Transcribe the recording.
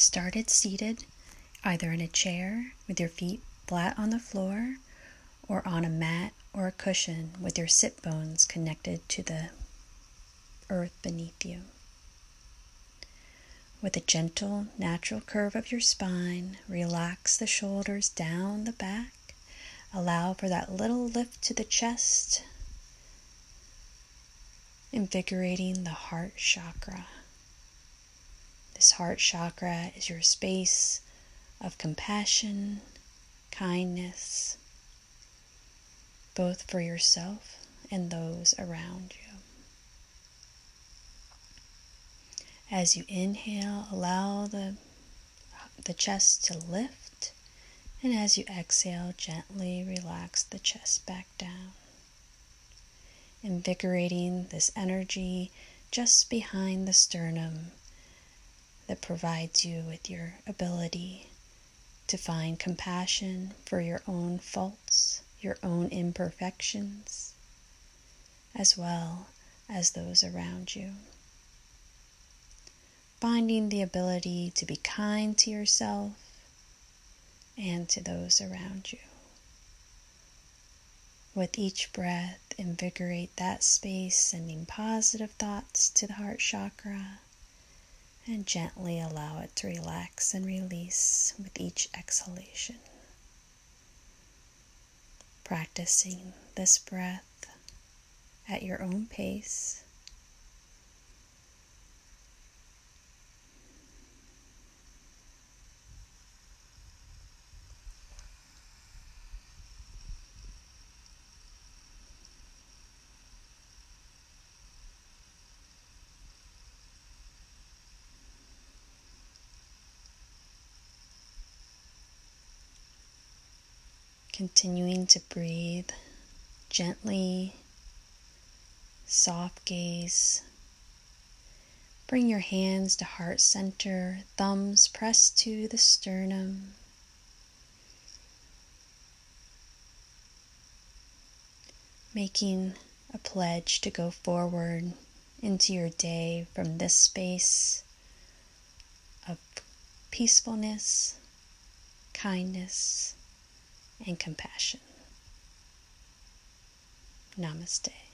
started seated, either in a chair with your feet flat on the floor or on a mat or a cushion with your sit bones connected to the earth beneath you. With a gentle, natural curve of your spine, relax the shoulders down the back. Allow for that little lift to the chest, invigorating the heart chakra. This heart chakra is your space of compassion, kindness, both for yourself and those around you. As you inhale, allow the chest to lift, and as you exhale, gently relax the chest back down, invigorating this energy just behind the sternum that provides you with your ability to find compassion for your own faults, your own imperfections, as well as those around you. Finding the ability to be kind to yourself and to those around you. With each breath, invigorate that space, sending positive thoughts to the heart chakra, and gently allow it to relax and release with each exhalation. Practicing this breath at your own pace. Continuing to breathe gently, soft gaze. Bring your hands to heart center, thumbs pressed to the sternum. Making a pledge to go forward into your day from this space of peacefulness, kindness, and compassion. Namaste.